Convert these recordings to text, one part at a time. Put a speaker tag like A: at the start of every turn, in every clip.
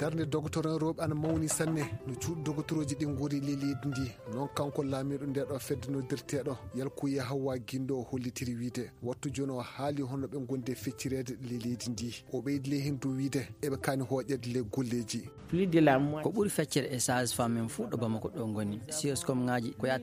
A: darde docteur roɓe ana mawni sanne no cuuɗi docteuroji ɗi gori lelidi ndi noon kanko laamiɗo nde ɗo feddanodirteɗo yalkuye Hawwa Guindo o hollitiri wiide wattu joni o haali hono ɓe gonde feccirede lelidi ndi o ɓeydi le hen dow wiide eɓe kani hoƴede le golleji
B: ko ɓuuri feccere e sage-femme en fuɗɗo Bamako ɗo goni sioscom ngaji ko ya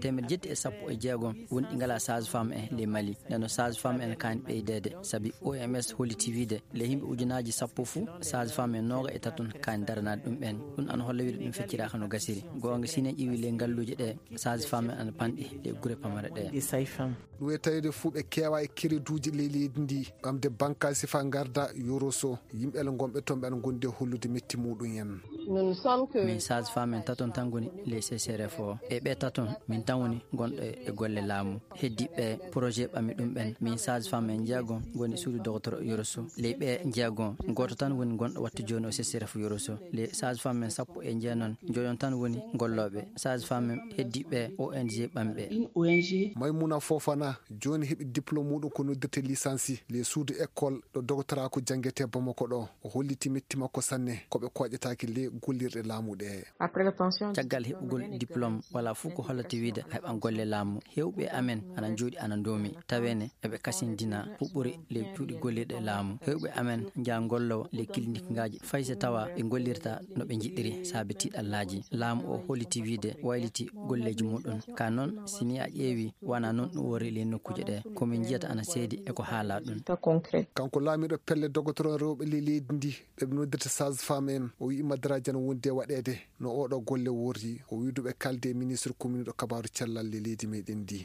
B: 716 woni ɗi ngala sage-femme en le Mali neno sage-femme en kani ɓeydede saabi OMS holliti wiide le yimɓe ujunaji sappo fou sage-femme en 23 kani daranade ɗum ɓen ɗum ana holla wiide ɗum fecciraka no gasiri gonga sine ƴiwi le ngalluji ɗe sage-femme ana panɗi le guure pamare ɗe
A: ɗum e tawide fuu ɓe keewa e créduji leydi ndi ɓamde banque sifa garda yoroso yimɓele gonɓe toon ɓe ana gonde hollude metti muɗum en
B: min sage-femme en taton tan goni les CCRF o e ɓe taton min tan woni gonɗo e golle laamu heddiɓe projet ɓami ɗum ɓen min sage-femme en jeegon goni suudu docteur Yoroso le ɓe jeegon goto tan woni gonɗo wattu joni o CCRF Yoroso le sage-femme en sappo e jeenon joyon tan woni golloɓe sage-femme en heddiɓe ONG ɓamɓe
A: Maimouna Fofana joni heeɓi diplôme muɗum ko noddirte licence les suudu école ɗo doctorat ko jangguete Bamako ɗo o holliti metti makko sanne koɓe koƴetaki le gollirɗe laamuɗe
B: caggal heɓugol diplôme wala fuu ko hollati wiide heɓan golle laamu hewɓe amen ana jooɗi ana doomi tawene eɓe kasindina huɓɓuri le cuuɗi gollirɗe laamu hewɓe amen jaa gollowo le clinique ngaji fayse tawa ɓe gollirta no ɓe jiɗɗiri saabi tiɗallaji laamu o holliti wiide wayliti golleji muɗum ka noon sini a ƴeewi wana noon ɗum wori le nokkuje ɗe komin jiyata ana seedi eko haala ɗum
A: kanko laamiɗo pelle docteur rewɓe le leydi ndi ɓeɓe noddirta sage-femme en o wi maddaraji ana wondi e waɗede no oɗo golle worri o widuɓe kalde e ministre commune ɗo kabaru cellal le leydi meɗen ndi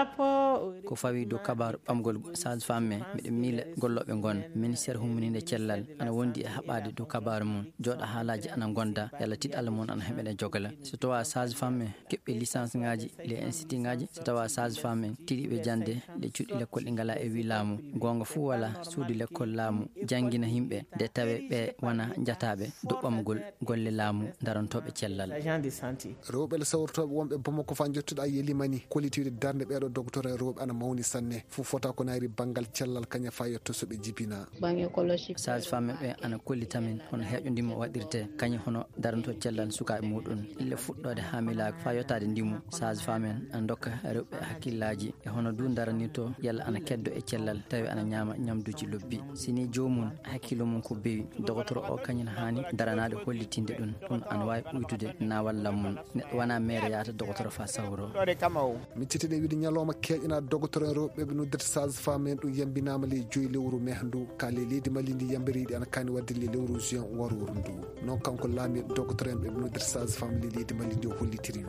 B: ko fawi dow kabaru ɓamgol sage-femme miɗen miila golloɓe gon ministére humminide cellal ana wondi e haɓade dow kabaru mum joɗa haalaji ana gonda yalla tiɗ Allah mon ana heɓene jogala so tawa sage-femme keɓɓe licence ngaji les institut ngaji so tawa sage-femme tiɗiɓe jande le cuuɗi l'école ɗi ngala e wi laamu gonga fuu wala suudu l'école laamu jangguina himɓe nde tawe ɓe wona jataɓe dow ɓamgol golle laamu darantoɓe cellal
A: rewɓe le sawrtoɓe wonɓe Bamako fa jettuɗa yelimani kollitiwde darde ɓeɗo docteur e rewɓe ana mawni sanne fuu fota ko naari banggal cellal kaña fa yetto soɓe jibina
B: sage-femme ɓe ana kollitamin hono heƴo ndimo waɗirte kañum hono daranto cellal sukaɓe muɗum ille fuɗɗode hamilaka fa yettade ndimu sage-femme en ana dokka rewɓe hakkillaji e hono du daranirto yalla ana keddo e cellal tawi ana ñama ñamduji lobbi sini jomum hakkilo mum ko bewi docteur o kañum hani daranade hollitinde ɗum ana wawi ɓuytude nawal lammum neɗɗo wona maire yata docteur fa sawro
A: micciteɗe wiide ñalawma keƴƴana docteur rewɓe ɓe noddirta sage-femme en ɗum yambinama le 5 lewru mai ndu ka le leydi Mali ndi yambiriɗi ana kani wadde le lewru juin warworu ndu noon kanko laamiɗo docteur en ɓe noddirta sage-femme le leydi Mali ndi o hollitiri